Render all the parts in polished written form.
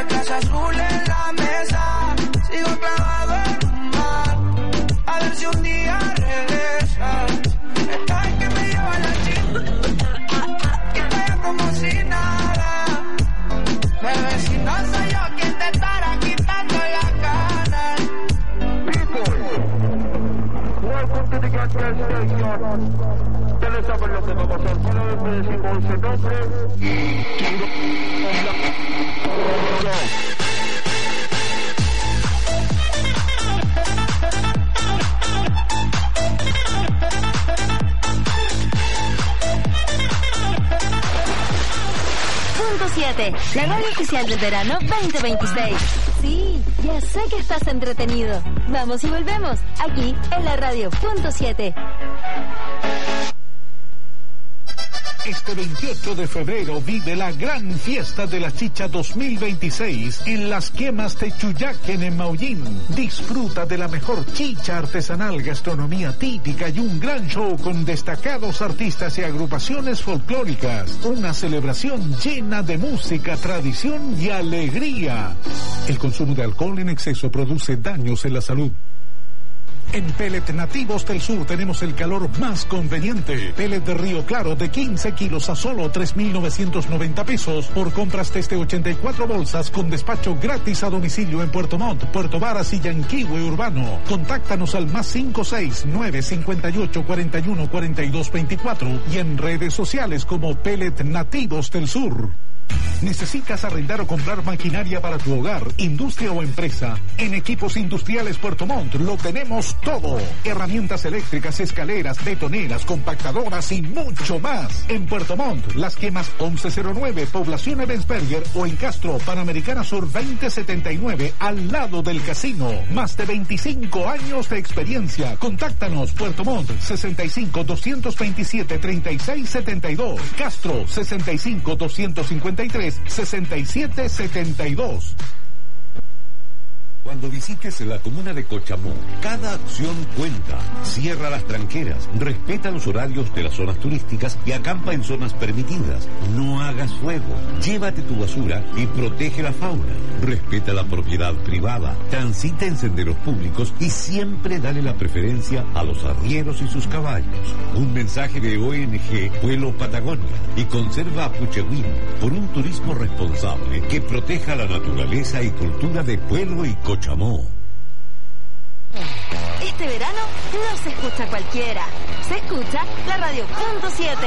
Plaza Azul en la mesa, sigo clavado en un mar, a ver si un día regresa. Esta es que me lleva la chica y estoy como si nada. Bebé, si no soy yo quien te estará quitando la cara. Welcome to the gas station. Ustedes saben lo que va a pasar. Para ver si decimos ese nombre. Punto 7, la radio oficial del verano 2026. Sí, ya sé que estás entretenido. Vamos y volvemos, aquí en la radio. Punto 7. Este 28 de febrero vive la gran fiesta de la chicha 2026 en las quemas de Chuyaquen en Maullín. Disfruta de la mejor chicha artesanal, gastronomía típica y un gran show con destacados artistas y agrupaciones folclóricas. Una celebración llena de música, tradición y alegría. El consumo de alcohol en exceso produce daños en la salud. En Pellet Nativos del Sur tenemos el calor más conveniente. Pellet de Río Claro de 15 kilos a solo 3,990 pesos por compras desde 84 bolsas con despacho gratis a domicilio en Puerto Montt, Puerto Varas y Yanquihue Urbano. Contáctanos al +569 58 41 42 24 y en redes sociales como Pellet Nativos del Sur. ¿Necesitas arrendar o comprar maquinaria para tu hogar, industria o empresa? En Equipos Industriales Puerto Montt lo tenemos todo. Herramientas eléctricas, escaleras, betoneras, compactadoras y mucho más. En Puerto Montt, Las Quemas 1109, Población Ebensberger o en Castro, Panamericana Sur 2079, al lado del casino. Más de 25 años de experiencia. Contáctanos, Puerto Montt, 65 227 3672. Castro, 65 253 6772. Cuando visites la comuna de Cochamó, cada acción cuenta. Cierra las tranqueras, respeta los horarios de las zonas turísticas y acampa en zonas permitidas. No hagas fuego, llévate tu basura y protege la fauna. Respeta la propiedad privada, transita en senderos públicos y siempre dale la preferencia a los arrieros y sus caballos. Un mensaje de ONG Pueblo Patagonia y Conserva Apuchehuín por un turismo responsable que proteja la naturaleza y cultura de Pueblo y Cochamó. Este verano no se escucha cualquiera, se escucha la radio. Punto 7.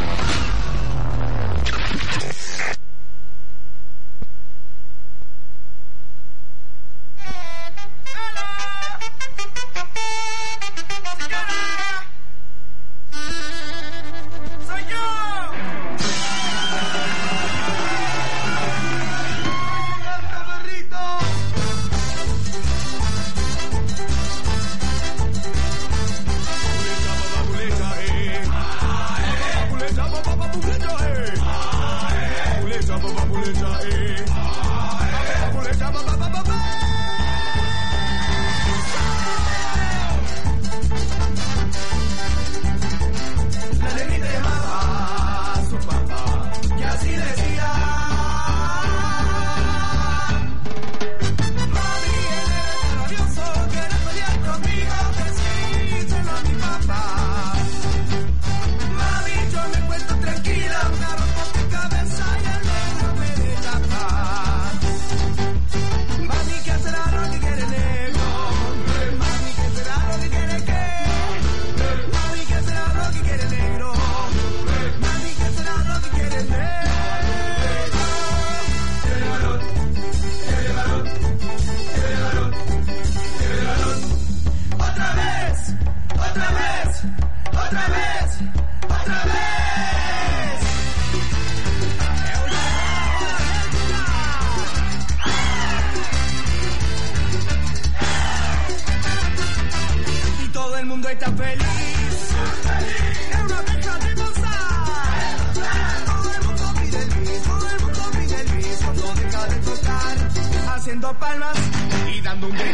haciendo palmas y dando un grito.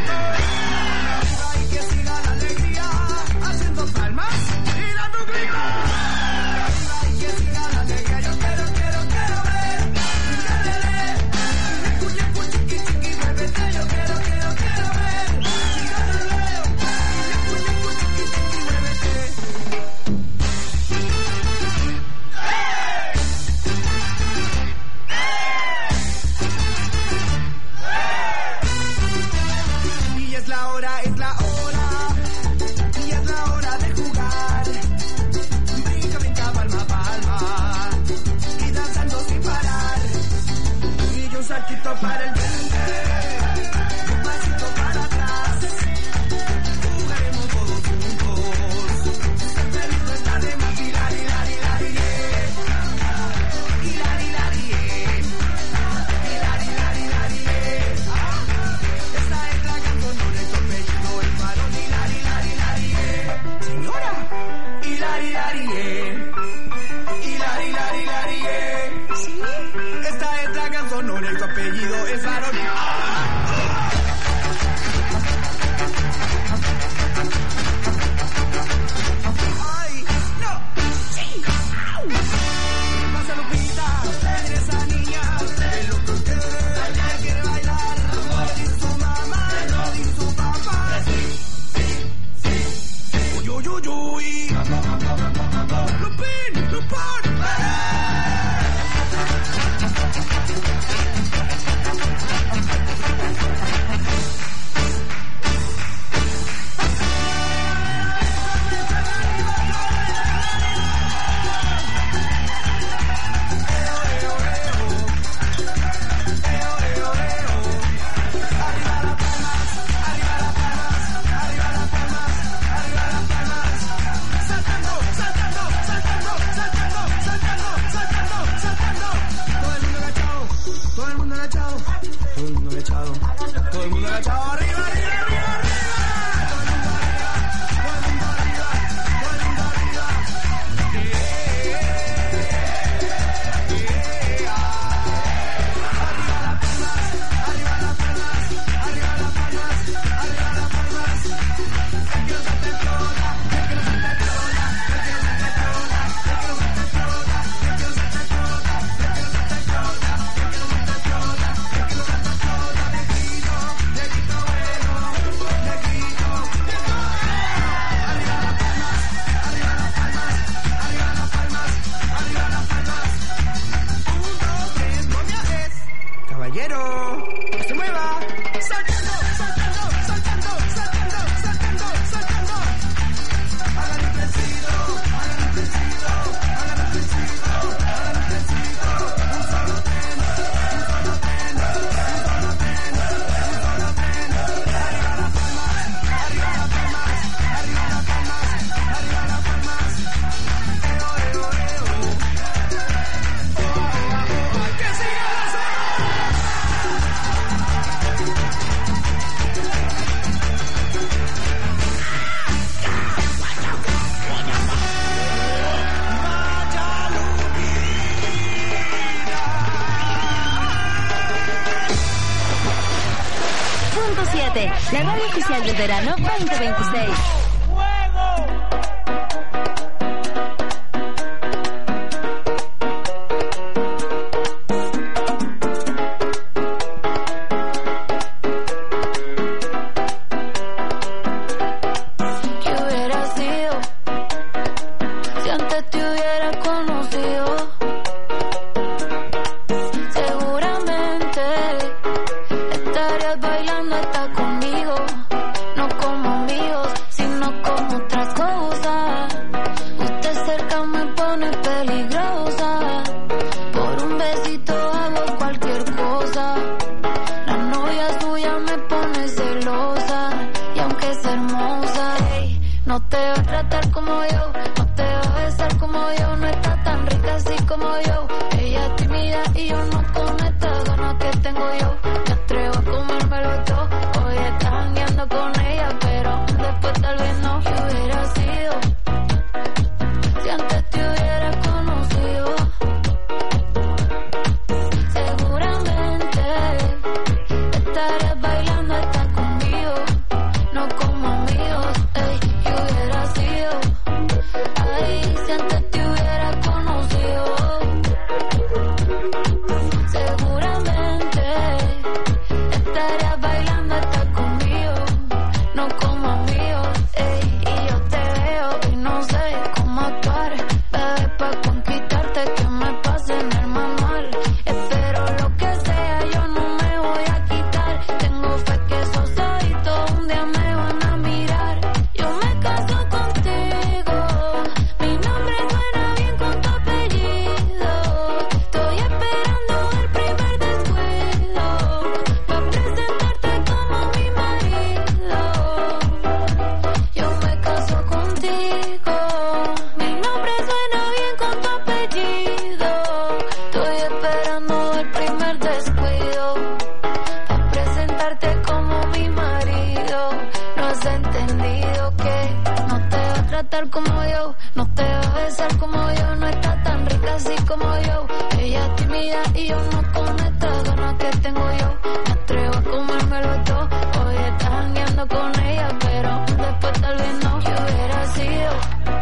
Y que siga la alegría, haciendo palmas y dando un grito. Y que siga la alegría, yo quiero ver. pasito para el frente, un pasito para atrás. Jugaremos todos juntos. Feliz está de más, hilari, hilari, hilari, hilari, hilari, hilari, hilari, hilari. Esta es la canción donde el apellido es varón, hilari, hilari, hilari. Señora, hilari, hilari, hilari, hilari, hilari. Sí, esta es la canción donde su apellido es varón. Ay, no, sí, au. Pasa Lupita, ven esa niña, es lo que ella quiere bailar. Lo dice su mamá, lo dice su papá. Uy, uy, uy, uy. Lupin, Lupin. Todo el mundo agachado, todo el mundo agachado, todo el mundo agachado, arriba, arriba, arriba, arriba. Todo el mundo arriba, todo el mundo arriba, todo el mundo arriba. Arriba las palmas, arriba las palmas, arriba las palmas, arriba las palmas. El que no se te explota, el que no se te explota, el que no se te explota, el que no se te explota, el que no se te explota, el que no se te explota. Caballero, que se mueva. Saltando, saltando, saltando, saltando, saltando, saltando. Hagan el crecido, hagan el crecido, hagan el crecido, hagan el crecido. Un solo tren, un solo tren, un solo tren, un solo tren. Arriba las palmas, arriba las palmas, arriba las palmas, arriba las palmas. Eo, eo, eo. Que siga la zona. Punto 7, la radio oficial del verano 2026. ¿Qué hubiera sido si antes te hubiera conocido? Seguramente estarías bailando hasta conmigo, no como amigos, sino como otras cosas. Usted cerca me pone peligrosa, por un besito hago cualquier cosa. La novia suya me pone celosa, y aunque es hermosa, ey, no te va a tratar como yo, no te va a besar como yo, no está tan rica así como yo. Ella es tímida y yo no con esta gana que tengo yo. Me atrevo a comérmelo todo, hoy están guiando con ella, pero después tal vez no. ¿Qué hubiera sido si antes te hubiera conocido? Seguramente estarías bailando hasta conmigo, no como amigos, ey. ¿Qué hubiera sido? Ay, si antes te hubiera conocido. Seguramente como yo. Ella es tímida y yo no con estas ganas que tengo yo. Me atrevo a comérmelo todo. Hoy estás jangueando con ella, pero después tal vez no. Yo hubiera sido.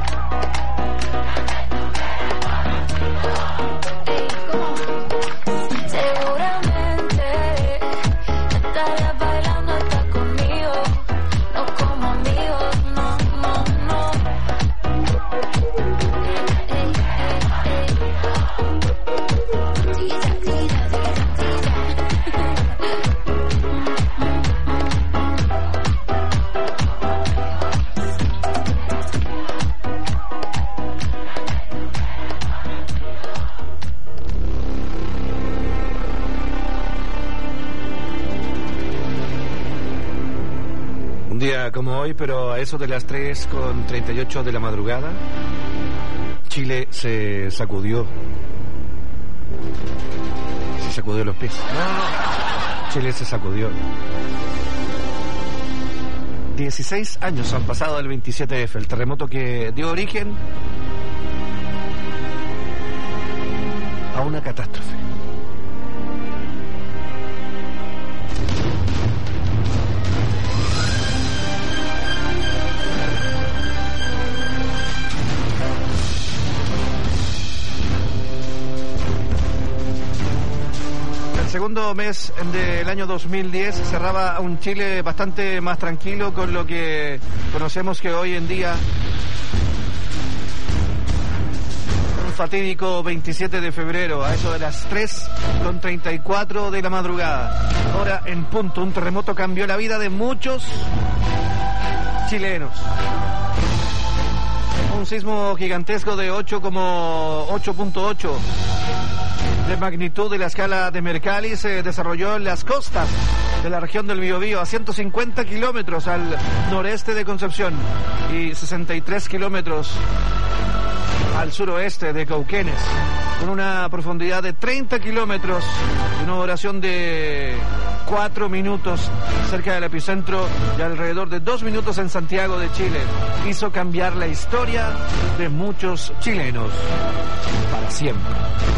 Ey, ¿cómo? Seguramente estarías bailando hasta conmigo. No como amigos, no, no, no. Ey, ey, ey. Tira, tira, tira, tira. Un día como hoy, pero a eso de las 3:38 de la madrugada, Chile se sacudió. Se sacudió los pies. No. Chile se sacudió. 16 años han pasado del 27F, el terremoto que dio origen a una catástrofe. El segundo mes del año 2010 cerraba un Chile bastante más tranquilo con lo que conocemos que hoy en día un fatídico 27 de febrero a eso de las 3:34 de la madrugada, hora en punto. Un terremoto cambió la vida de muchos chilenos. Un sismo gigantesco de 8,8 de magnitud de la escala de Mercalli se desarrolló en las costas de la región del Biobío, a 150 kilómetros al noreste de Concepción y 63 kilómetros al suroeste de Cauquenes, con una profundidad de 30 kilómetros y una duración de 4 minutos cerca del epicentro y alrededor de 2 minutos en Santiago de Chile. Hizo cambiar la historia de muchos chilenos para siempre.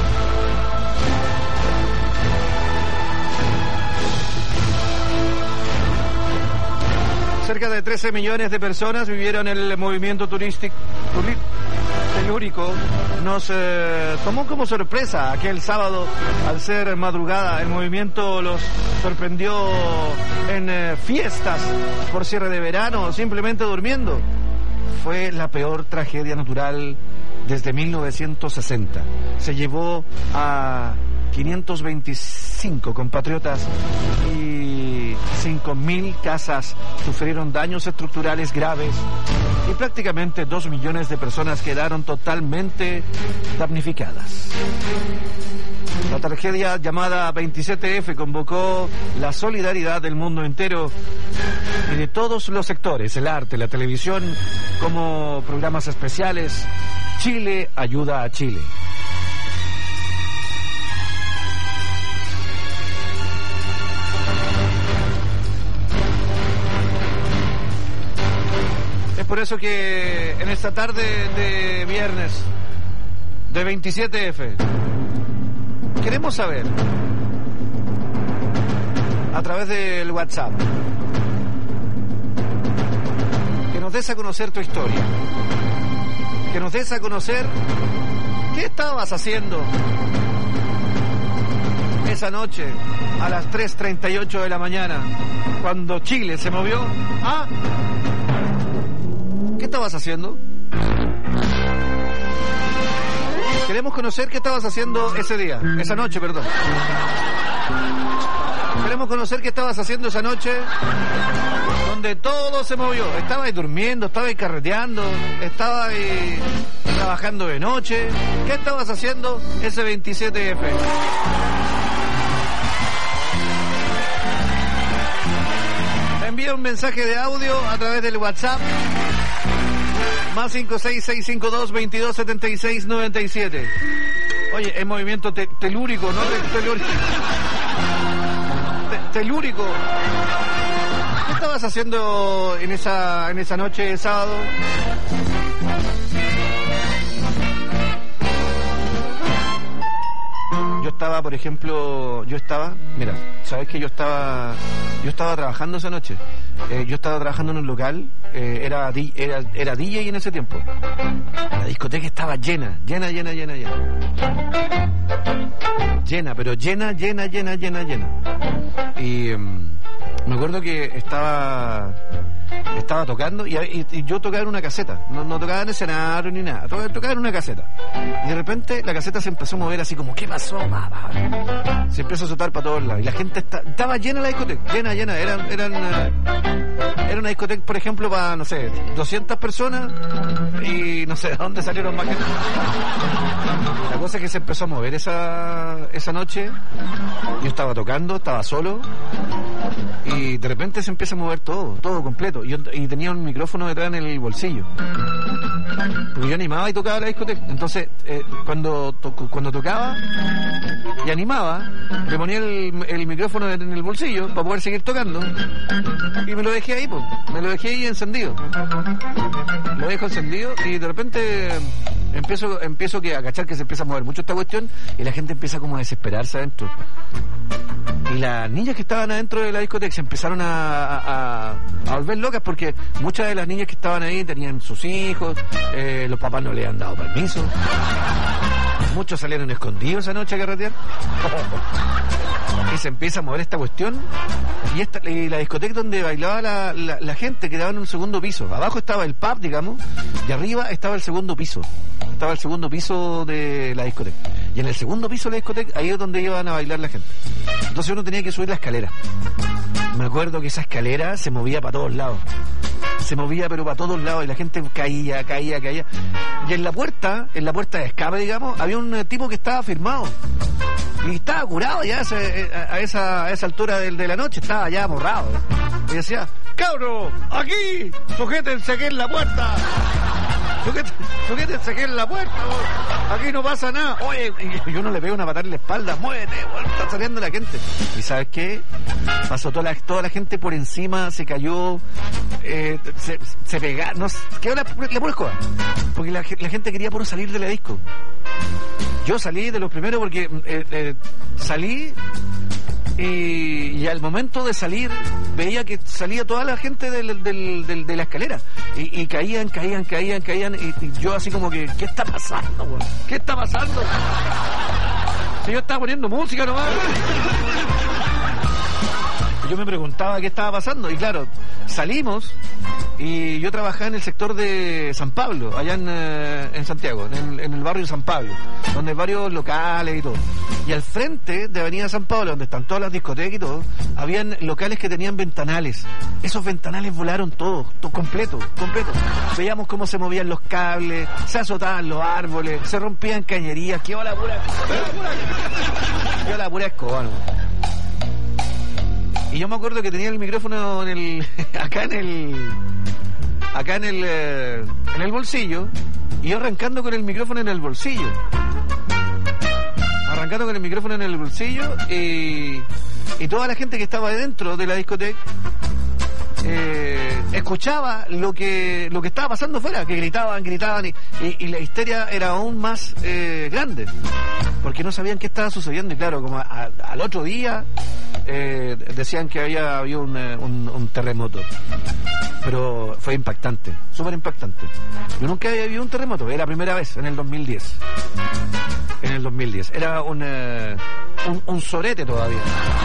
Cerca de 13 millones de personas vivieron el movimiento turístico telúrico. Nos tomó como sorpresa aquel sábado al ser madrugada. El movimiento los sorprendió en fiestas por cierre de verano o simplemente durmiendo. Fue la peor tragedia natural desde 1960. Se llevó a 525 compatriotas y 5.000 casas sufrieron daños estructurales graves y prácticamente 2 millones de personas quedaron totalmente damnificadas. La tragedia llamada 27F convocó la solidaridad del mundo entero y de todos los sectores, el arte, la televisión, como programas especiales. Chile ayuda a Chile. Es por eso que en esta tarde de viernes de 27F queremos saber a través del WhatsApp que nos des a conocer tu historia, que nos des a conocer qué estabas haciendo esa noche a las 3:38 de la mañana cuando Chile se movió. ¿Qué estabas haciendo? Queremos conocer qué estabas haciendo ese día, esa noche, perdón. Queremos conocer qué estabas haciendo esa noche donde todo se movió. Estabas durmiendo, estabas carreteando, estabas trabajando de noche. ¿Qué estabas haciendo ese 27F? Envía un mensaje de audio a través del WhatsApp más 56652227697. Oye, es movimiento telúrico, ¿no? Telúrico. ¿Qué estabas haciendo en esa noche de sábado? estaba, por ejemplo, mira, sabes que yo estaba trabajando esa noche. Yo estaba trabajando en un local, era DJ en ese tiempo. La discoteca estaba llena, pero llena. Y me acuerdo que estaba tocando y yo tocaba en una caseta, no tocaba en escenario ni nada, tocaba en una caseta. Y de repente la caseta se empezó a mover así como, ¿qué pasó? Se empezó a soltar para todos lados y la gente estaba llena la discoteca, llena. Era una discoteca, por ejemplo, para, no sé, 200 personas y no sé de dónde salieron más gente. La cosa es que se empezó a mover esa noche. Yo estaba tocando, estaba solo y de repente se empieza a mover todo completo. Y tenía un micrófono detrás en el bolsillo porque yo animaba y tocaba la discoteca. Entonces cuando tocaba y animaba, le ponía el micrófono en el bolsillo para poder seguir tocando y me lo dejé ahí, me lo dejé ahí encendido. Lo dejo encendido y de repente empiezo a cachar que se empieza a mover mucho esta cuestión y la gente empieza como a desesperarse adentro. Y las niñas que estaban adentro de la discoteca se empezaron a volver locas porque muchas de las niñas que estaban ahí tenían sus hijos, los papás no le han dado permiso. Muchos salieron escondidos esa noche a carretear. Y se empieza a mover esta cuestión y la discoteca donde bailaba la gente quedaba en un segundo piso. Abajo estaba el pub, digamos, y arriba estaba el segundo piso. Estaba el segundo piso de la discoteca. Y en el segundo piso de la discoteca, ahí es donde iban a bailar la gente. Entonces uno tenía que subir la escalera. Me acuerdo que esa escalera se movía para todos lados. Se movía pero para todos lados y la gente caía. Y en la puerta de escape, digamos, había un tipo que estaba firmado. Y estaba curado ya a esa altura de la noche, estaba ya borrado. Y decía, ¡cabro! ¡Aquí! ¡Sujétense aquí en la puerta! ¡Sujétense aquí en la puerta! ¡Aquí no pasa nada! Oye, y uno le pega una patada en la espalda, ¡muévete! Está saliendo la gente. ¿Y sabes qué? Pasó toda la gente por encima, se cayó, se pegaron, quedó la pura escoba. Porque la gente quería puro salir de la disco. Yo salí de los primeros porque salí y al momento de salir veía que salía toda la gente de la escalera y caían y yo así como que ¿qué está pasando, güey? ¿Qué está pasando? Si yo estaba poniendo música nomás. Yo me preguntaba qué estaba pasando y claro, salimos y yo trabajaba en el sector de San Pablo, allá en Santiago, en el barrio San Pablo, donde hay varios locales y todo. Y al frente de Avenida San Pablo, donde están todas las discotecas y todo, habían locales que tenían ventanales. Esos ventanales volaron todos, completo. Veíamos cómo se movían los cables, se azotaban los árboles, se rompían cañerías, quedó la pura escoba, ¿no? Y yo me acuerdo que tenía el micrófono acá en el bolsillo, y yo arrancando con el micrófono en el bolsillo. Y toda la gente que estaba dentro de la discoteca escuchaba lo que estaba pasando afuera, que gritaban y la histeria era aún más grande, porque no sabían qué estaba sucediendo. Y claro, como al otro día decían que había habido un terremoto, pero fue impactante, súper impactante. Yo nunca había vivido un terremoto, era la primera vez en el 2010. Era un sorete todavía.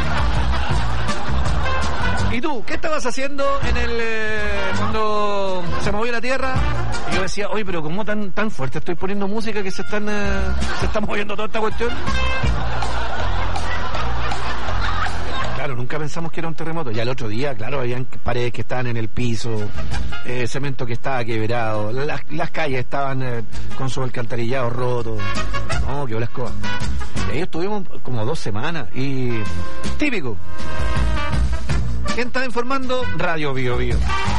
¿Y tú? ¿Qué estabas haciendo cuando se movió la tierra? Y yo decía, oye, pero ¿cómo tan fuerte estoy poniendo música que se está moviendo toda esta cuestión? Claro, nunca pensamos que era un terremoto. Ya el otro día, claro, habían paredes que estaban en el piso, cemento que estaba quebrado, las calles estaban con su alcantarillado roto. No, qué bola escoba. Y ahí estuvimos como 2 semanas y típico. ¿Quién está informando? Radio Bio Bio.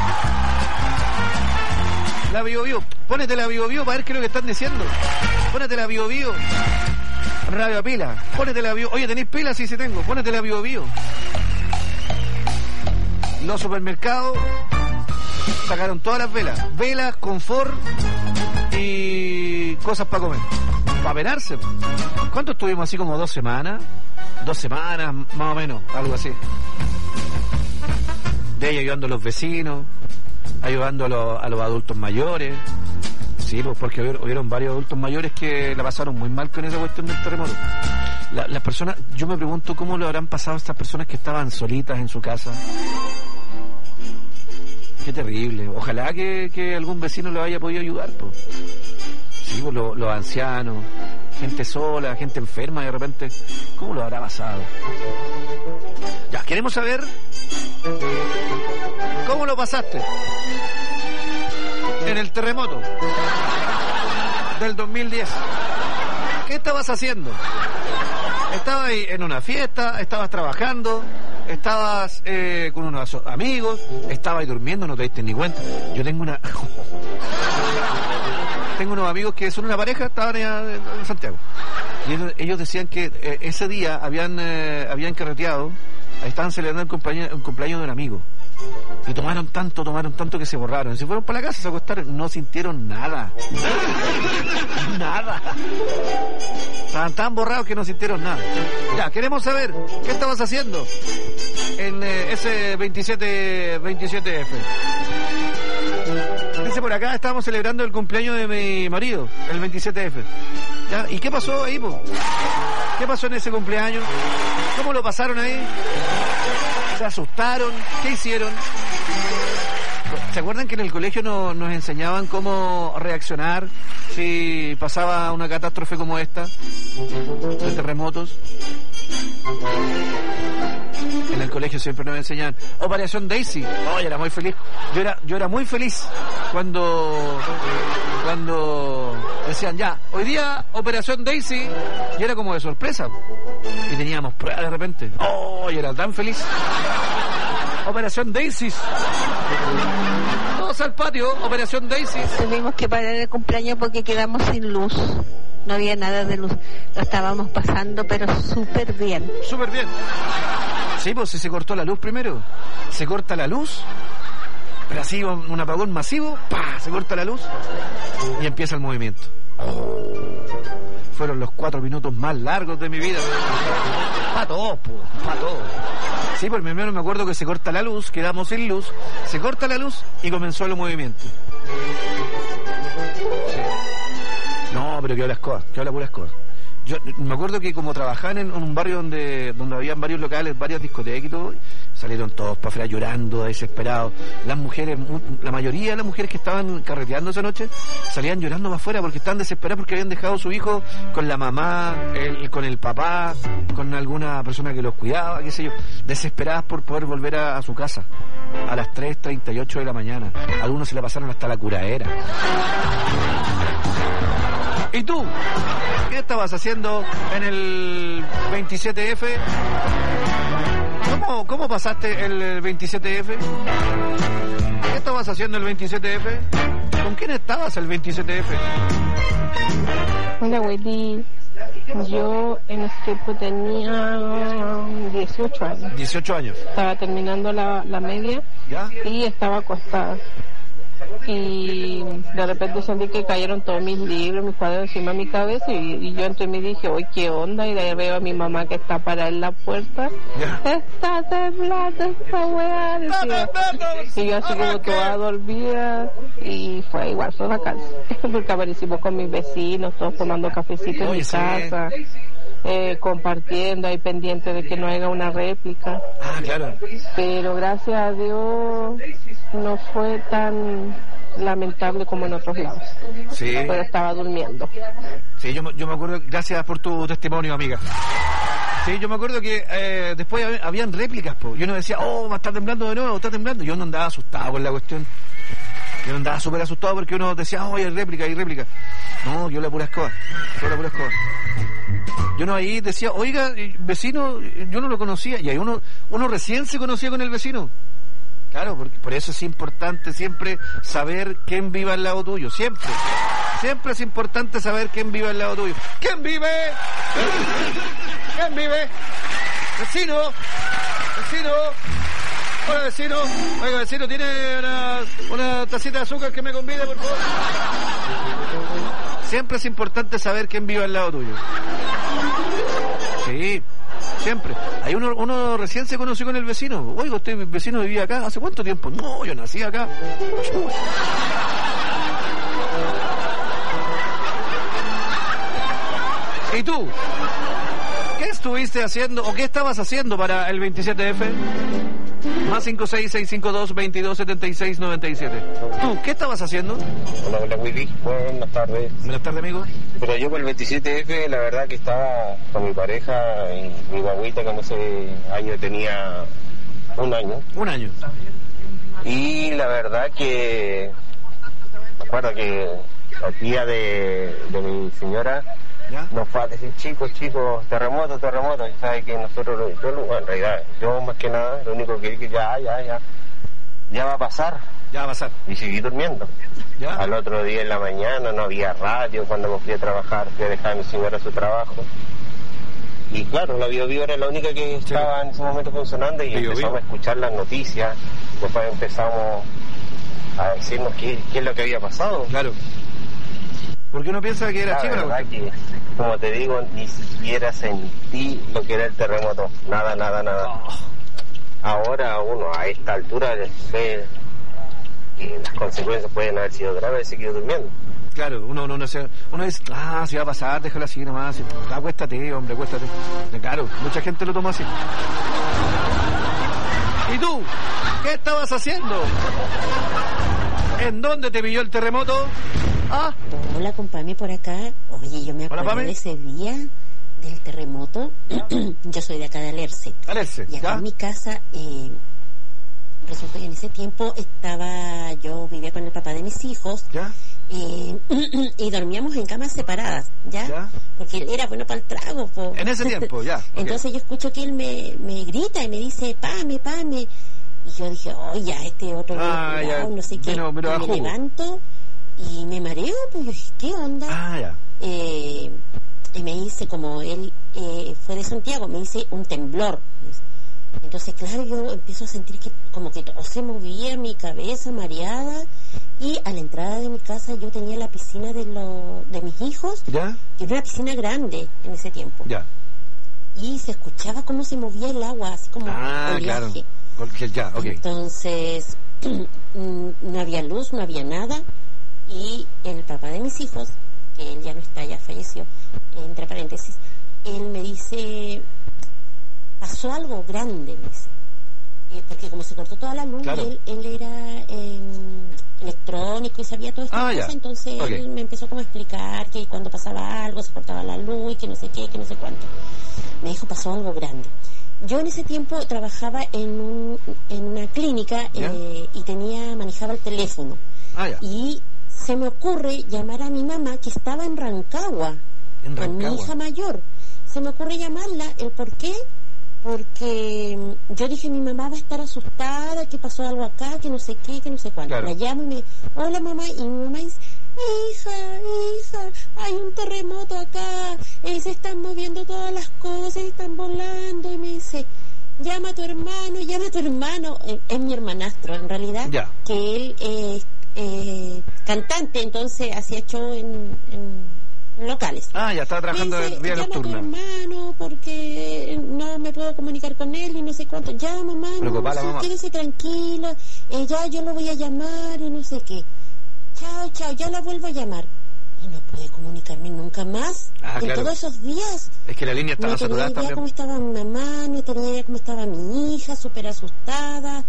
La Bio Bio. Pónete la Bio Bio para ver qué es lo que están diciendo. Pónete la Bio Bio. Radio Pila. Pónete la Bio. Oye, ¿tenéis pilas? Sí, tengo. Pónete la Bio Bio. Los supermercados sacaron todas las velas. Velas, confort y cosas para comer. para penarse. ¿Cuánto estuvimos así? Como 2 semanas. 2 semanas, más o menos, algo así. De ella ayudando a los vecinos, ayudando a los adultos mayores. Sí, pues porque hubieron varios adultos mayores que la pasaron muy mal con esa cuestión del terremoto. Las personas, yo me pregunto cómo lo habrán pasado estas personas que estaban solitas en su casa. Qué terrible. Ojalá que algún vecino lo haya podido ayudar, pues. Sí, pues los ancianos, gente sola, gente enferma de repente. ¿Cómo lo habrá pasado? Ya, queremos saber cómo lo pasaste en el terremoto del 2010. ¿Qué estabas haciendo? ¿Estabas ahí en una fiesta? ¿Estabas trabajando? ¿Estabas con unos amigos? ¿Estabas ahí durmiendo? No te diste ni cuenta. Yo tengo unos amigos que son una pareja, estaban allá en Santiago. Y ellos decían que ese día habían carreteado, estaban celebrando el cumpleaños de un amigo. Y tomaron tanto que se borraron. Se fueron para la casa, se acostaron, no sintieron nada. Nada. Estaban tan borrados que no sintieron nada. Ya, queremos saber qué estabas haciendo en ese 27F. Dice por acá, estábamos celebrando el cumpleaños de mi marido, el 27F. ¿Ya? ¿Y qué pasó ahí, po? ¿Qué pasó en ese cumpleaños? ¿Cómo lo pasaron ahí? ¿Se asustaron? ¿Qué hicieron? ¿Se acuerdan que en el colegio nos enseñaban cómo reaccionar si pasaba una catástrofe como esta, de terremotos? En el colegio siempre nos enseñaban Operación Daisy. Yo era muy feliz. Yo era muy feliz cuando decían ya, hoy día Operación Daisy, y era como de sorpresa. Y teníamos pruebas de repente. Yo era tan feliz. Operación Daisy. Todos al patio, Operación Daisy. Tuvimos que parar el cumpleaños porque quedamos sin luz. No había nada de luz. Lo estábamos pasando, pero súper bien. Súper bien. Sí, pues si se cortó la luz primero. Se corta la luz, pero así un apagón masivo, ¡pah! Se corta la luz y empieza el movimiento. Fueron los 4 minutos más largos de mi vida. Pa' todos, pa' todos. Sí, por primero me acuerdo que se corta la luz, quedamos sin luz, se corta la luz y comenzó el movimiento. Sí. No, pero que habla pura escoba. Yo me acuerdo que como trabajaba en un barrio donde habían varios locales, varias discotecas y todo, salieron todos para afuera llorando, desesperados. Las mujeres, la mayoría de las mujeres que estaban carreteando esa noche, salían llorando para afuera porque estaban desesperadas porque habían dejado a su hijo con la mamá, con el papá, con alguna persona que los cuidaba, qué sé yo, desesperadas por poder volver a su casa a las 3:38 de la mañana. Algunos se la pasaron hasta la curadera. ¿Y tú? ¿Qué estabas haciendo en el 27F? ¿Cómo pasaste el 27F? ¿Qué estabas haciendo el 27F? ¿Con quién estabas el 27F? Hola, Wendy. Yo en ese tiempo tenía 18 años. 18 años. Estaba terminando la media. ¿Ya? Y estaba acostada. Y de repente sentí que cayeron todos mis libros, mis cuadernos encima de mi cabeza y yo entre mí dije, oye, ¿qué onda? Y de ahí veo a mi mamá que está parada en la puerta. Yeah. Está temblando esta weá, decía. Y yo así como toda dormida y fue bacán porque aparecimos con mis vecinos, todos tomando cafecito en mi casa. Compartiendo ahí pendiente de que no haya una réplica. Claro. Pero gracias a Dios no fue tan lamentable como en otros lados. Sí. Pero estaba durmiendo. Sí, yo me acuerdo, gracias por tu testimonio, amiga. Sí, yo me acuerdo que después habían réplicas, y uno decía, va a estar temblando de nuevo, está temblando. Yo no andaba asustado con la cuestión. Yo andaba súper asustado porque uno decía, hay réplica, hay réplica. No, yo la pura escoba. Yo no ahí decía, oiga, vecino, yo no lo conocía. Y ahí uno recién se conocía con el vecino. Claro, porque por eso es importante siempre saber quién vive al lado tuyo. Siempre es importante saber quién vive al lado tuyo. ¿Quién vive? ¿Quién vive? Vecino. Hola, vecino. Oiga, vecino, ¿tiene una tacita de azúcar que me convide, por favor? Siempre es importante saber quién vive al lado tuyo. Sí, siempre. Hay uno recién se conoció con el vecino. Oiga, ¿usted vecino vivía acá? ¿Hace cuánto tiempo? No, yo nací acá. ¿Y tú? ¿Qué estuviste haciendo o qué estabas haciendo para el 27F? Más 56652227697. ¿Tú qué estabas haciendo? Hola Willy, buenas tardes. Buenas tardes, amigo. Pero yo por el 27F la verdad que estaba con mi pareja y mi guaguita que en ese año tenía un año. Un año. Y la verdad que me acuerdo que la tía de mi señora ¿ya? Nos fue a decir, chicos, terremoto, y sabe que nosotros, bueno, en realidad, yo más que nada, lo único que dije, ya va a pasar. Ya va a pasar. Y seguí durmiendo. ¿Ya? Al otro día en la mañana no había radio, cuando me fui a trabajar, fui a dejar a mi señora su trabajo. Y claro, la Bio Bio era la única que estaba en ese momento funcionando y empezamos a escuchar las noticias, después empezamos a decirnos qué es lo que había pasado. Claro. Porque uno piensa que era chico. La verdad que, como te digo, ni siquiera sentí lo que era el terremoto. Nada. Oh. Ahora uno a esta altura ve que las consecuencias pueden haber sido graves y seguido durmiendo. Claro, uno dice, si va a pasar, déjalo así nomás. Acuéstate, hombre, acuéstate. Claro, mucha gente lo toma así. ¿Y tú? ¿Qué estabas haciendo? ¿En dónde te pilló el terremoto? Ah. Hola, con Pami por acá. Oye, yo me acuerdo de ese día del terremoto. Yo soy de acá de Alerce. Y acá en mi casa, resulta que en ese tiempo yo vivía con el papá de mis hijos. ¿Ya? Y dormíamos en camas separadas, ¿ya? Porque él era bueno para el trago, po. En ese tiempo, ya. Okay. Entonces yo escucho que él me grita y me dice, Pame. Y yo dije, ya, este otro no sé qué. Me levanto y me mareo, pues yo dije, ¿qué onda? Y me dice, como él fue de Santiago, me dice un temblor. Entonces, claro, yo empiezo a sentir que como que todo se movía, mi cabeza mareada. Y a la entrada de mi casa yo tenía la piscina de mis hijos. ¿Ya? Y era una piscina grande en ese tiempo. Ya. Y se escuchaba cómo se movía el agua, así como oleaje. Claro. Ya, okay. Entonces, no había luz, no había nada. Y el papá de mis hijos, que él ya no está, ya falleció, entre paréntesis, él me dice, pasó algo grande, me dice. Porque como se cortó toda la luz, claro. él era electrónico y sabía todas estas cosas, entonces él me empezó como a explicar que cuando pasaba algo se cortaba la luz y que no sé qué, que no sé cuánto. Me dijo, pasó algo grande. Yo en ese tiempo trabajaba en una clínica y manejaba el teléfono. Y se me ocurre llamar a mi mamá, que estaba en Rancagua, con mi hija mayor. Se me ocurre llamarla, ¿el por qué? Porque yo dije, mi mamá va a estar asustada, que pasó algo acá, que no sé qué, que no sé cuánto. La llamo y me, hola mamá, y mi mamá dice, hija, hay un terremoto acá, se están moviendo todas las cosas, están volando, y me dice, llama a tu hermano, es mi hermanastro en realidad, que él es cantante, entonces hacía show en locales. Ya estaba trabajando en vía nocturna. Llama a tu hermano porque no me puedo comunicar con él y no sé cuánto. Llama, mamá, quédese tranquila, ya yo lo voy a llamar y no sé qué. Chao, ya la vuelvo a llamar. Y no pude comunicarme nunca más en todos esos días. Es que la línea estaba saturada también. No tenía idea cómo estaba mi mamá, no tenía idea cómo estaba mi hija, súper asustada.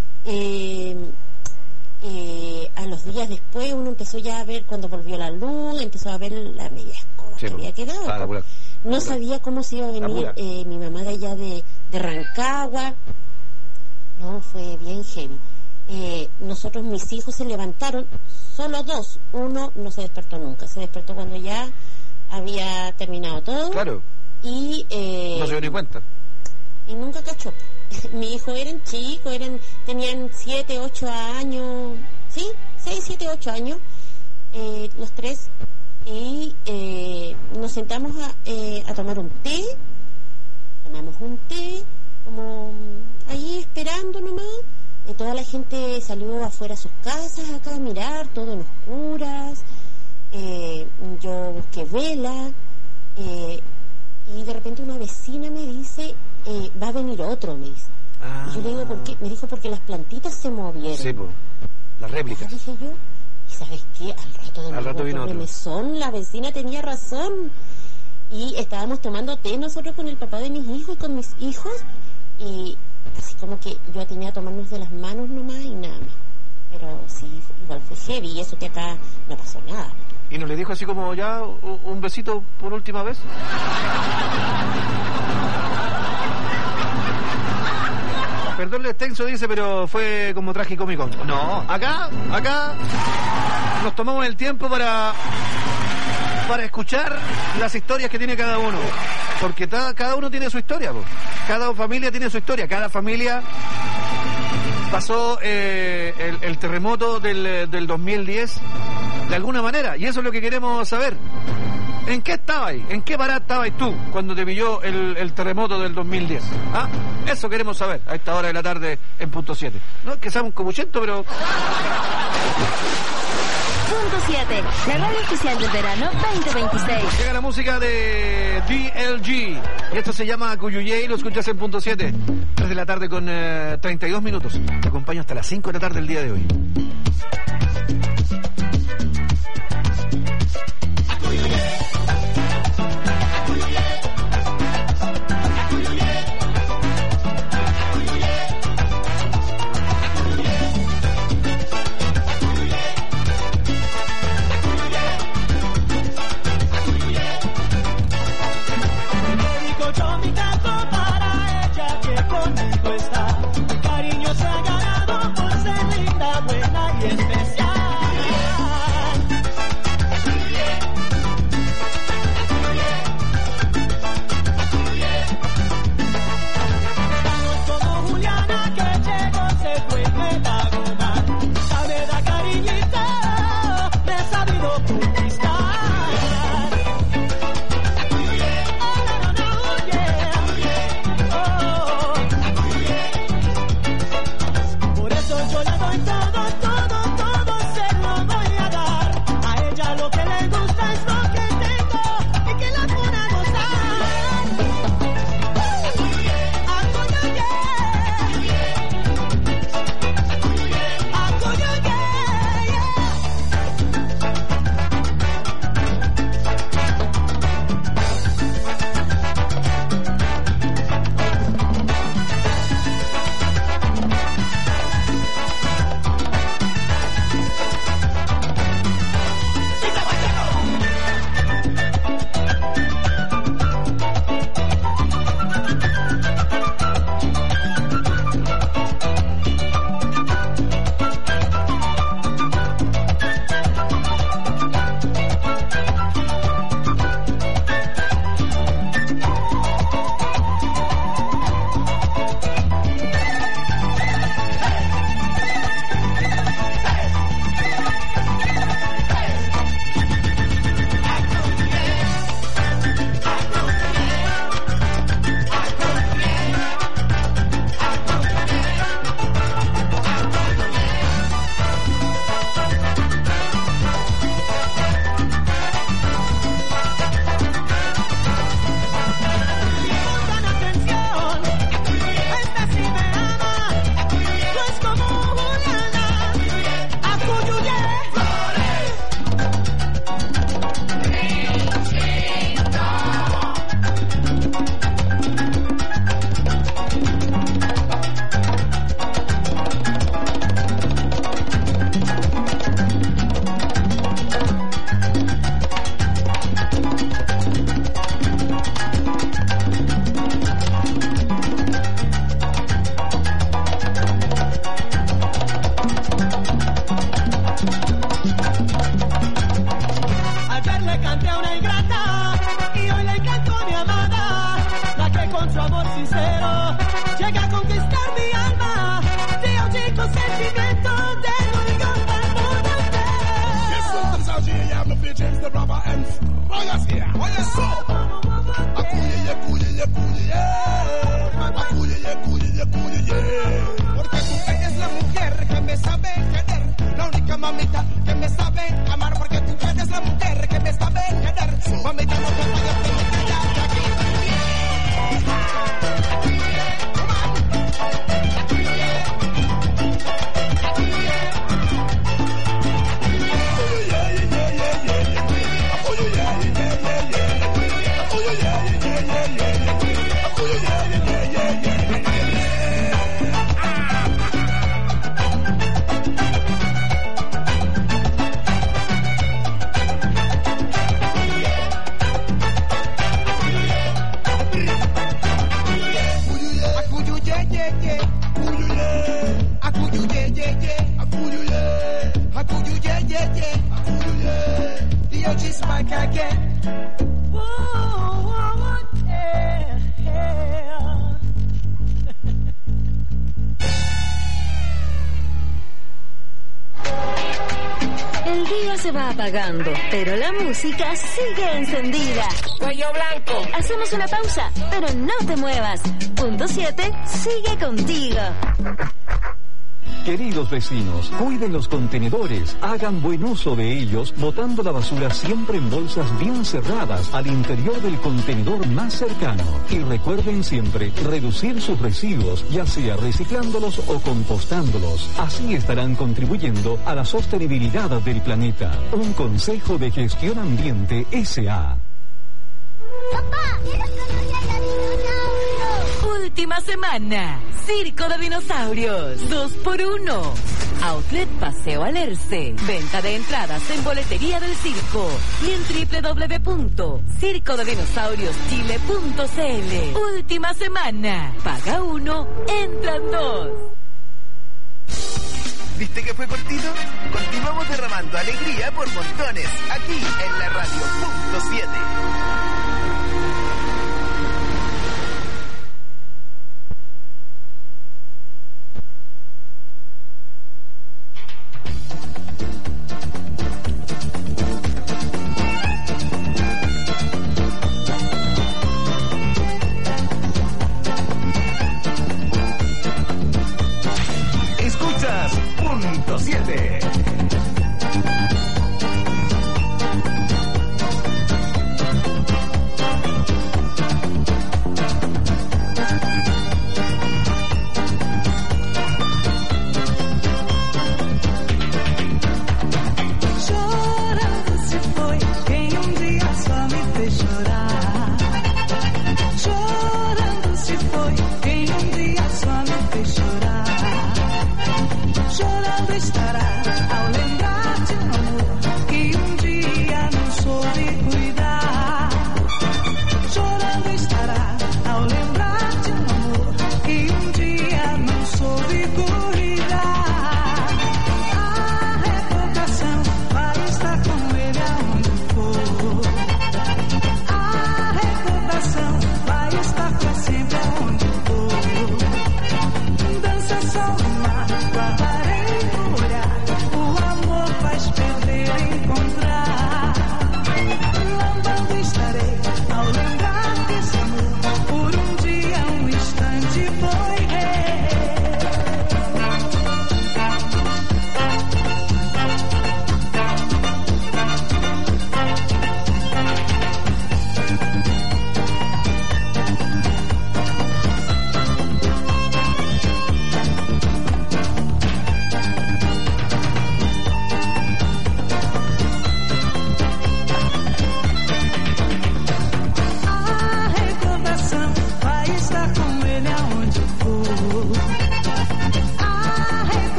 A los días después uno empezó ya a ver, cuando volvió la luz, empezó a ver la media escoba que había quedado. No sabía cómo se iba a venir mi mamá de allá de Rancagua. No, fue bien heavy. Nosotros, mis hijos se levantaron, solo dos. Uno no se despertó nunca, se despertó cuando ya había terminado todo. Claro. Y no se dio ni cuenta. Y nunca cachó. Mi hijo eran chicos, tenían 7, 8 años, ¿sí? 6, 7, 8 años, los tres, y nos sentamos a tomar un té, tomamos un té, como ahí esperando nomás, y toda la gente salió afuera a sus casas acá a mirar, todo en oscuras, yo busqué vela, y de repente una vecina me dice, va a venir otro, me dice. Y yo le digo, ¿por qué? Me dijo, porque las plantitas se movieron. Sí, pues, las réplicas. Dije yo, ¿y sabes qué? Al rato vino otro remesón, la vecina tenía razón. Y estábamos tomando té nosotros con el papá de mis hijos y con mis hijos, y así como que yo tenía que tomarnos de las manos nomás y nada más. Pero sí, igual fue heavy, y eso que acá no pasó nada. ¿Y no le dijo así como ya un besito por última vez? Perdón el extenso, dice, pero fue como tragicómico. No, acá nos tomamos el tiempo para escuchar las historias que tiene cada uno. Porque cada uno tiene su historia, po. Cada familia tiene su historia. Cada familia pasó el terremoto del 2010 de alguna manera. Y eso es lo que queremos saber. ¿En qué estabas ahí? ¿En qué parada estabas tú cuando te pilló el terremoto del 2010? ¿Ah? Eso queremos saber a esta hora de la tarde en Punto 7. No es que seamos copuchento, pero... Punto 7, la radio oficial del verano 2026. Llega la música de DLG. Y esto se llama Cuyuyé y lo escuchas en Punto 7. 3 de la tarde con 32 minutos. Te acompaño hasta las 5 de la tarde el día de hoy. Porque tú eres la mujer que me sabe querer, la única mamita que me sabe amar, porque tú eres la mujer E eu disse, vai que again. El día se va apagando, pero la música sigue encendida. Cuello blanco. Hacemos una pausa, pero no te muevas. Punto 7 sigue contigo. Queridos vecinos, cuiden los contenedores, hagan buen uso de ellos, botando la basura siempre en bolsas bien cerradas al interior del contenedor más cercano. Y recuerden siempre reducir sus residuos, ya sea reciclándolos o compostándolos. Así estarán contribuyendo a la sostenibilidad del planeta. Un consejo de Gestión Ambiente S.A. Papá, quiero conocer a dinosaurios. Última semana, Circo de Dinosaurios, 2x1. Outlet Paseo Alerce. Venta de entradas en boletería del circo y en www.circodedinosaurioschile.cl. Última semana, paga 1, entran 2. ¿Viste que fue cortito? Continuamos derramando alegría por montones, aquí en la radio Punto 7. Punto 7.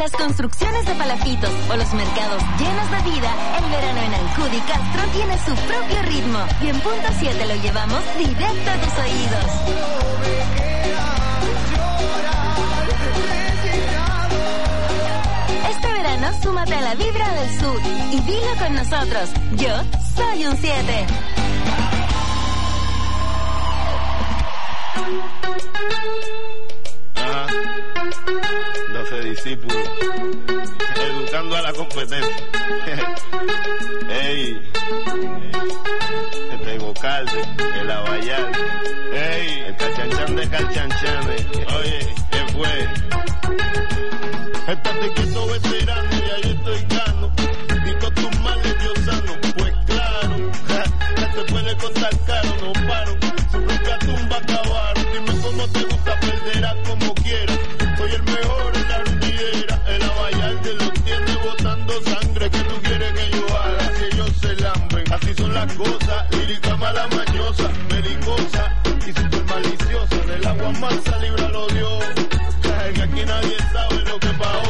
las construcciones de palafitos o los mercados llenos de vida, el verano en Alcudi Castro tiene su propio ritmo. Y en punto 7 lo llevamos directo a tus oídos. Este verano súmate a la vibra del sur y vilo con nosotros. Yo soy un 7. Ajá. 12 discípulos educando a la competencia. Ey, este Gocalde, el Abayal, ey, el Calchanchan de Calchanchanes. Oye, ¿qué fue? Estate quieto, veterano, ya yo estoy gano. Y con tus males yo sano. Pues claro, ya te puede costar caro, no paro. Su propia tumba acabaron. Dime cómo te gusta, perderás como quieras. Soy el mejor en la ruñidera. El Abayalde los tiene botando sangre. ¿Qué tú quieres que yo haga? Que ellos se lambren. Así son las cosas. Lírica mala mañosa, belicosa y super maliciosa. Del agua mansa líbralo Dios. Que aquí nadie sabe lo que pasó.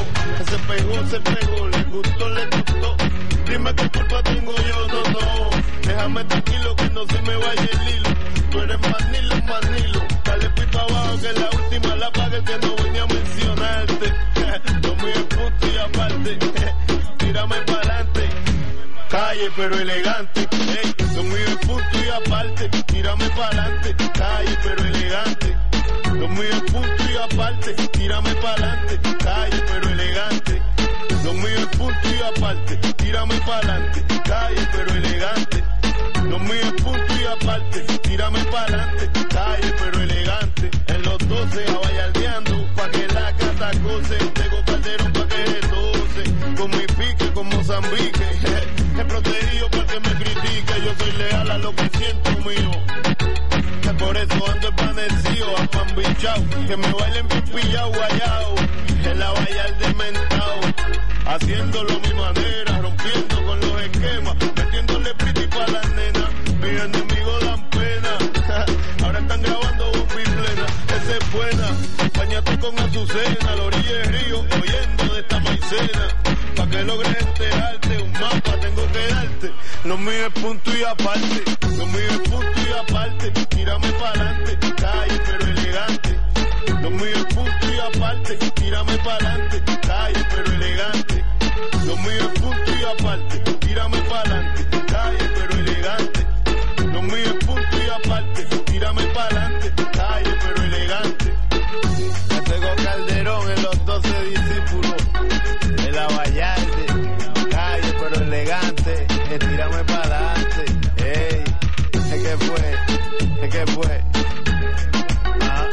Se pegó, le gustó. Dime qué culpa tengo yo, no. Déjame tranquilo que no se me vaya el hilo. Tú eres manilo. Dale pipa abajo que la última la paga el que no venía a mencionarte. Lo mío es punto y aparte. Tírame pa'lante. Calle pero elegante. Ey, lo mío es punto y aparte. Tírame pa'lante. Calle pero elegante. Lo mío es punto y aparte, tírame pa'lante, calle pero elegante. Lo mío es punto y aparte, tírame pa'lante, calle pero elegante. Lo mío es punto y aparte, tírame pa'lante, calle pero elegante. En los 12 abayaldeando, pa' que la cata goce. Tengo Calderón pa' que retose, con mi pique, con Mozambique. He protegido pa' que me critique, yo soy leal a lo que siento mío. Por eso ando desvanecido, apambichao, que me bailen bien pillao, guayao, el Abayalde mentao, haciéndolo a mi manera, rompiendo con los esquemas, metiéndole pretty pa' las nenas, mis enemigos dan pena, ahora están grabando bomba y plena, esa es buena, bañate con Azucena, a la orilla del río, oyendo de esta maicena, pa' que logres enterarte, un mapa tengo que darte, lo mío es punto y aparte, lo mío es punto y aparte, tírame pa'lante, calle pero elegante, lo mío es punto y aparte, tírame pa'lante, calle pero elegante, lo mío es punto y aparte, tírame pa'lante, calle pero elegante, lo mío es punto y aparte, tírame pa'lante, calle pero elegante. Ya tengo Calderón en los 12 discípulos, el Abayalde, calle pero elegante, tírame pa'lante, ey, ¿qué fue? Ah,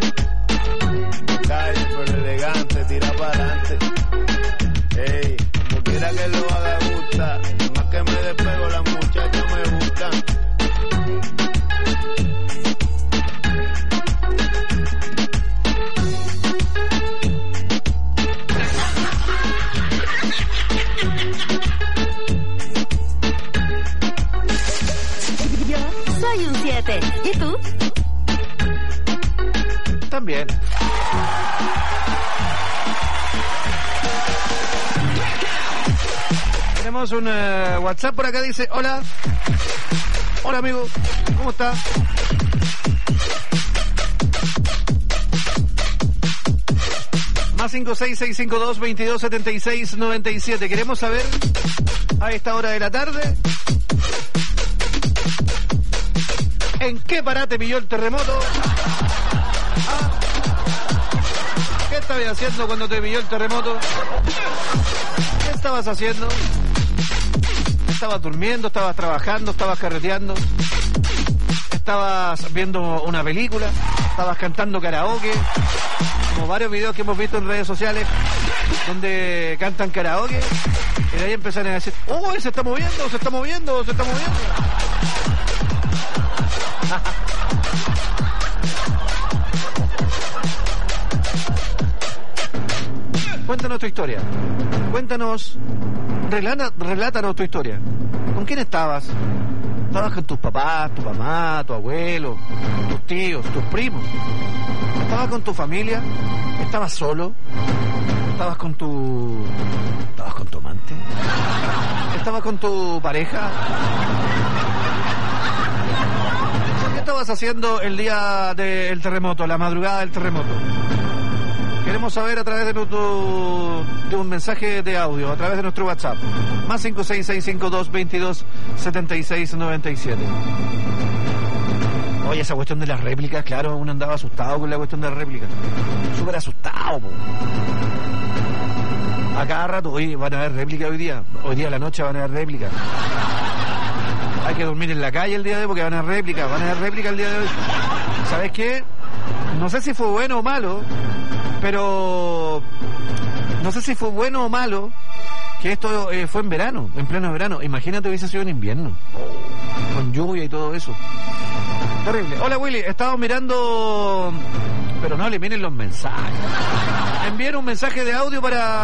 calle pero elegante, tira pa'lante, ey, como quiera que lo haga gusta, más que me despego las muchachas me buscan. Soy un 7. ¿Y tú? También. Tenemos un WhatsApp por acá, dice, hola amigo, ¿cómo está? Más 56652227697. Queremos saber a esta hora de la tarde ¿en qué parate pilló el terremoto? ¿Qué estabas haciendo cuando te pilló el terremoto? ¿Qué estabas haciendo? ¿Estabas durmiendo? ¿Estabas trabajando? ¿Estabas carreteando? ¿Estabas viendo una película? ¿Estabas cantando karaoke? Como varios videos que hemos visto en redes sociales donde cantan karaoke y de ahí empiezan a decir, ¡oh, se está moviendo, se está moviendo, se está moviendo! Cuéntanos tu historia. Cuéntanos, relátanos tu historia. ¿Con quién estabas? ¿Estabas con tus papás, tu mamá, tu abuelo, tus tíos, tus primos? ¿Estabas con tu familia? ¿Estabas solo? ¿Estabas con tu amante? ¿Estabas con tu pareja? ¿Qué estabas haciendo el día del terremoto, la madrugada del terremoto? Queremos saber a través de un mensaje de audio, a través de nuestro WhatsApp. Más 56652227697. Oye, esa cuestión de las réplicas, claro, uno andaba asustado con la cuestión de las réplicas. Súper asustado, po. A cada rato, hoy van a haber réplicas hoy día a la noche van a haber réplicas. Hay que dormir en la calle el día de hoy porque van a haber réplicas el día de hoy. ¿Sabes qué? No sé si fue bueno o malo, pero no sé si fue bueno o malo que esto fue en verano, en pleno verano. Imagínate hubiese sido en invierno, con lluvia y todo eso. Terrible. Hola Willy, estaba mirando, pero no le miren los mensajes. Envíenos un mensaje de audio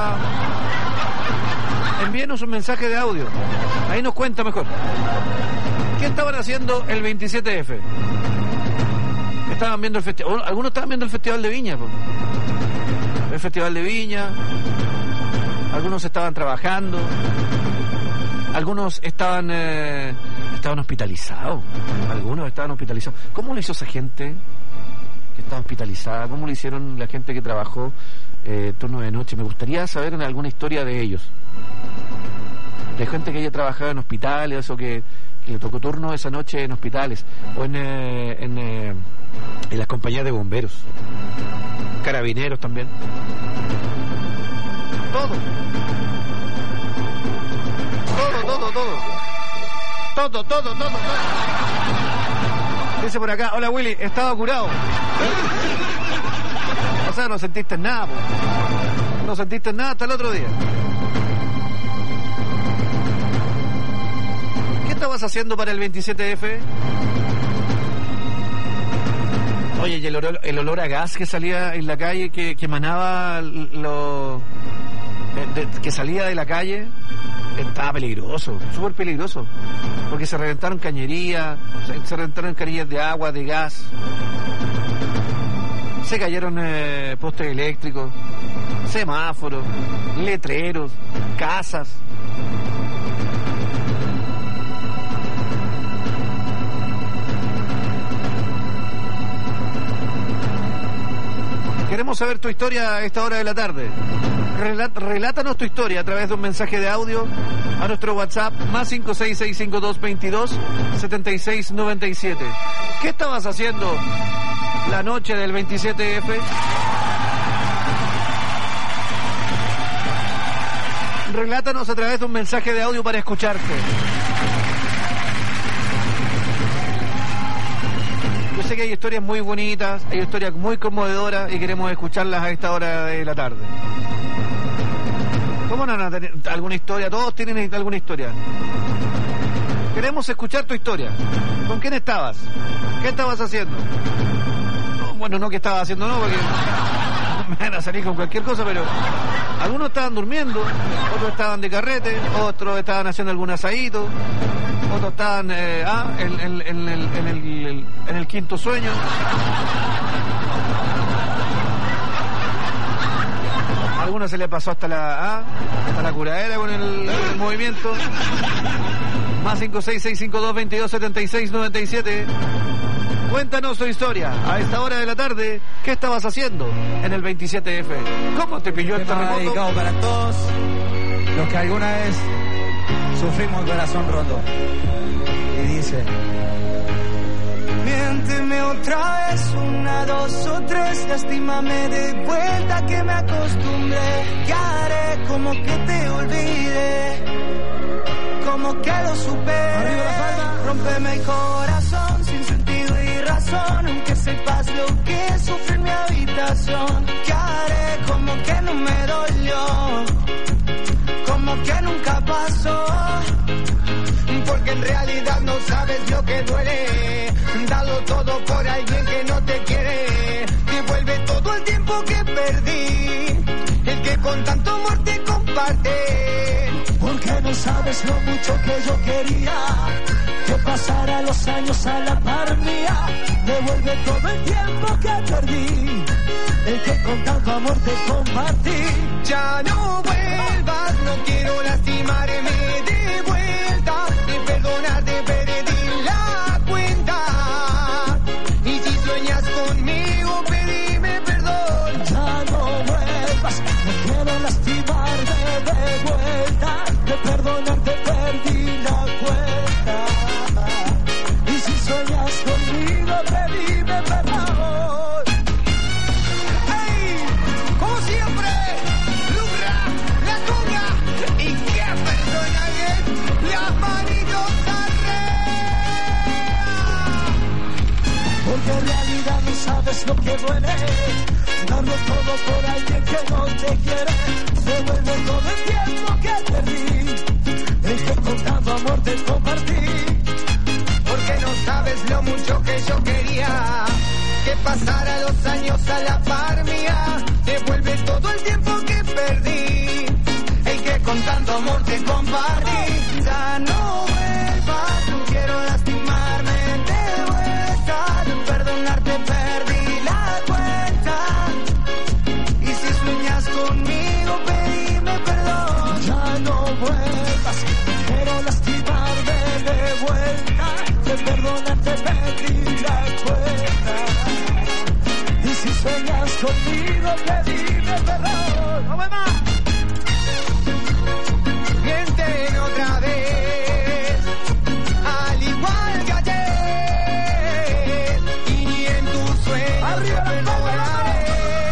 Envíenos un mensaje de audio. Ahí nos cuenta mejor. ¿Qué estaban haciendo el 27F? Estaban viendo el festival. Algunos estaban viendo el Festival de Viña, po. El Festival de Viña. Algunos estaban trabajando. Algunos estaban hospitalizados. Algunos estaban hospitalizados. ¿Cómo lo hizo esa gente que estaba hospitalizada? ¿Cómo lo hicieron la gente que trabajó turno de noche? Me gustaría saber alguna historia de ellos. De gente que haya trabajado en hospitales o que le tocó turno esa noche en hospitales o en las compañías de bomberos, carabineros también. Todo. Dice por acá, hola Willy, estaba curado. O sea, no sentiste nada, po. No sentiste nada hasta el otro día. ¿Qué estabas haciendo para el 27F? Oye, y el olor a gas que salía en la calle, que emanaba que salía de la calle, estaba peligroso, súper peligroso, porque se reventaron cañerías, se reventaron cañerías de agua, de gas, se cayeron postes eléctricos, semáforos, letreros, casas. Queremos saber tu historia a esta hora de la tarde. Relátanos tu historia a través de un mensaje de audio a nuestro WhatsApp más 56652227697. ¿Qué estabas haciendo la noche del 27F? Relátanos a través de un mensaje de audio para escucharte. Yo sé que hay historias muy bonitas, hay historias muy conmovedoras y queremos escucharlas a esta hora de la tarde. ¿Cómo no van a tener alguna historia? Todos tienen alguna historia. Queremos escuchar tu historia. ¿Con quién estabas? ¿Qué estabas haciendo? No, bueno, no que estabas haciendo, no, porque me van a salir con cualquier cosa, pero algunos estaban durmiendo, otros estaban de carrete, otros estaban haciendo algún asadito, otros estaban en el quinto sueño. A algunos se le pasó hasta la curadera con el movimiento. Más 56652227697. Cuéntanos tu historia a esta hora de la tarde. ¿Qué estabas haciendo en el 27F? ¿Cómo te pilló el terremoto? Dedicado para todos los que alguna vez sufrimos el corazón roto. Y dice: miénteme otra vez, 1, 2 o 3, lastímame de vuelta que me acostumbré. ¿Qué haré? Como que te olvide, como que lo supere. Rómpeme el corazón sin sentido y razón, aunque sepas lo que sufre en mi habitación. ¿Qué haré? Como que no me dolió, como que nunca pasó, porque en realidad no sabes lo que duele. Dalo todo por alguien que no te quiere. Devuelve todo el tiempo que perdí, el que con tanto amor te comparte. Porque porque no sabes lo mucho que yo quería que pasara los años a la par mía. Devuelve todo el tiempo que perdí, el que con tanto amor te compartí. Ya no vuelvas, no quiero lastimarme de vuelta, de perdonarte perdí la cuenta. Y si sueñas conmigo, pedime perdón. Ya no vuelvas, no quiero lastimarme de vuelta, de perdonarte perdí la cuenta. Y si sueñas conmigo, pedime perdón. ¡Ey! Como siempre, Lucra, la conga, y qué persona es, las manitos arriba. Porque en realidad no sabes lo que duele, darlo todo por alguien que no te quiere. Devuelve todo el tiempo que perdí, el que con tanto amor te compartí. Porque no sabes lo mucho que yo quería que pasara los años a la par mía. Devuelve todo el tiempo que perdí, el que con tanto amor te compartí. Ya no vuelvas, no quiero lastimarme de vuelta, de perdonarte perdí la cuenta. Y si sueñas conmigo, pedime perdón. Ya no vuelvas, no quiero lastimarme de vuelta, de perdonarte perdí la cuenta. Y si sueñas conmigo, pedime perdón. ¡No me más! Mienten otra vez, al igual que ayer, y ni en tus sueños te perdonaré.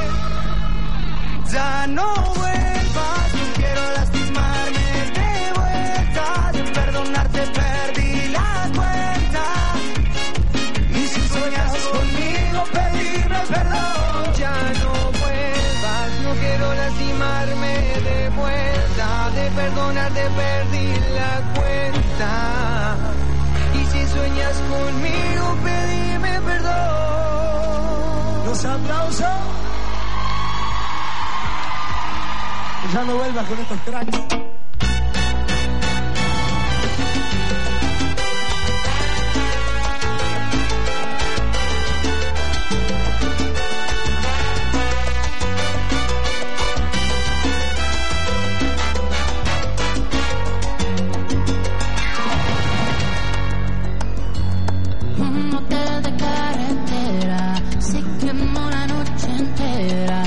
Ya no vuelvas, no quiero lastimarme de vuelta, de perdonarte perdí la cuenta. Y si sueñas conmigo, pedime perdón. Ya no vuelvas, no quiero lastimarme de vuelta, de perdonarte perdí la cuenta. Y si sueñas conmigo, pedime perdón. Los aplausos. Ya no vuelvas con estos tracks. Un motel de carretera se quemó la noche entera,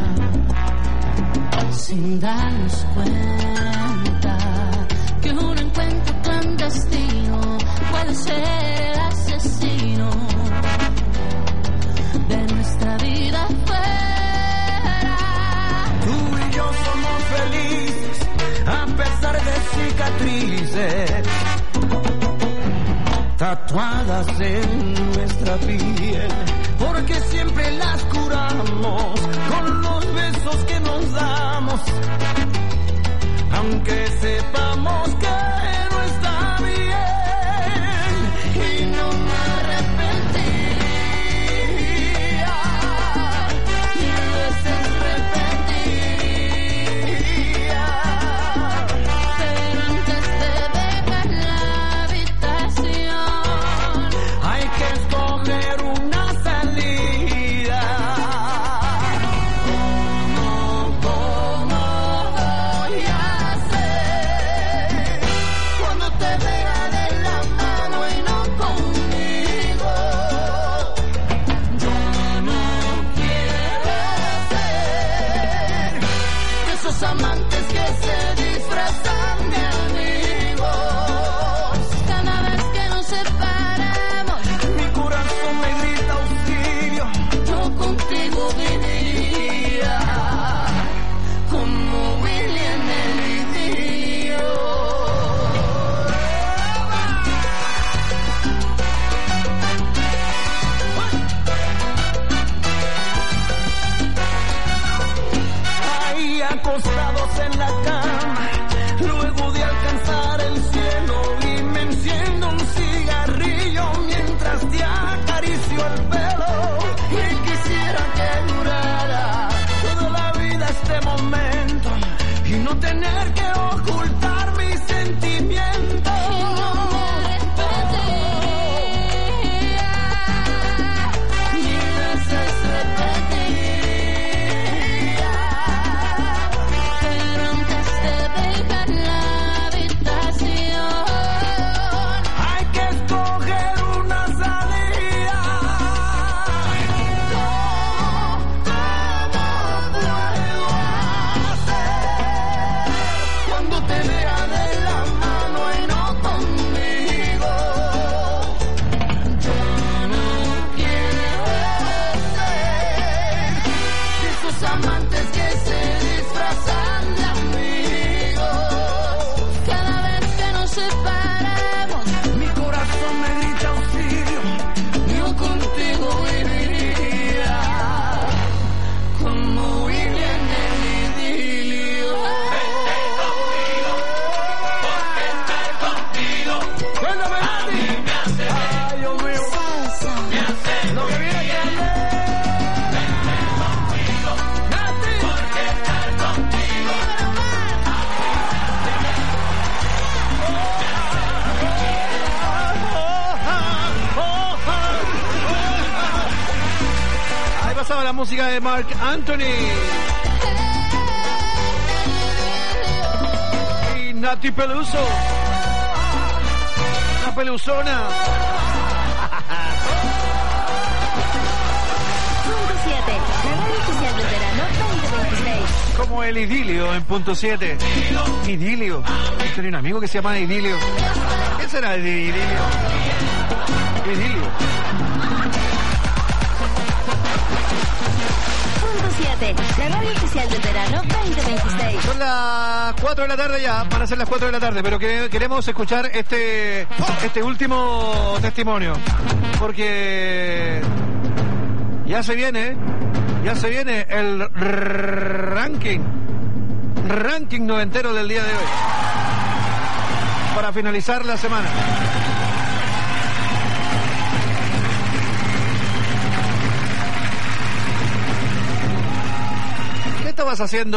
sin darnos cuenta que un encuentro clandestino puede ser el asesino de nuestra vida fuera. Tú y yo somos felices a pesar de cicatrices tatuadas en nuestra piel, porque siempre las curamos con los besos que nos damos, aunque sepamos que no está bien. Y no me arrepentiría, mil veces repetiría, Pero antes de dejar la habitación hay que escoger una salida. ¿Cómo voy a hacer cuando te vea de la mano y no conmigo? Yo no quiero ser de esos amantes que se disfrazan de amigos. cada vez que nos separamos. Mi corazón me grita auxilio. Yo contigo viviría como William el Idío. Ahí acostados en la cama, luego de alcanzar el cielo, y me enciendo un cigarrillo mientras te acaricio el pelo. Y quisiera que durara toda la vida este momento, y no tener que ocultar mis sentimientos. La música de Marc Anthony y Nati Peluso, la peluzona. Punto 7, la radio oficial del verano 2026. Como el idilio en punto 7. Idilio. Yo tenía un amigo que se llama Idilio. ¿Qué será el idilio? Idilio. 7, la radio oficial del verano 2026. Son las 4 de la tarde ya, van a ser las 4 de la tarde, pero queremos escuchar este último testimonio, porque ya se viene el ranking noventero del día de hoy, para finalizar la semana. ¿Qué estabas haciendo